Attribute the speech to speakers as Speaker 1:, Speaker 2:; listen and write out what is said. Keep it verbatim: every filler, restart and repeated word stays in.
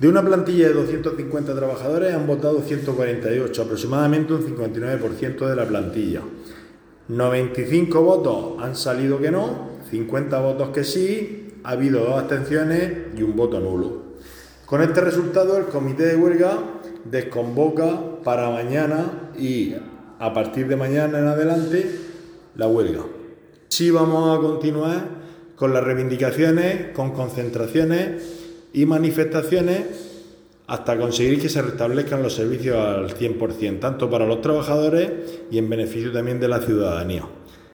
Speaker 1: De una plantilla de doscientos cincuenta trabajadores han votado ciento cuarenta y ocho, aproximadamente un cincuenta y nueve por ciento de la plantilla. noventa y cinco votos han salido que no, cincuenta votos que sí, ha habido dos abstenciones y un voto nulo. Con este resultado, el comité de huelga desconvoca para mañana y a partir de mañana en adelante la huelga. Sí vamos a continuar con las reivindicaciones, con concentraciones y manifestaciones hasta conseguir que se restablezcan los servicios al cien por ciento, tanto para los trabajadores y en beneficio también de la ciudadanía.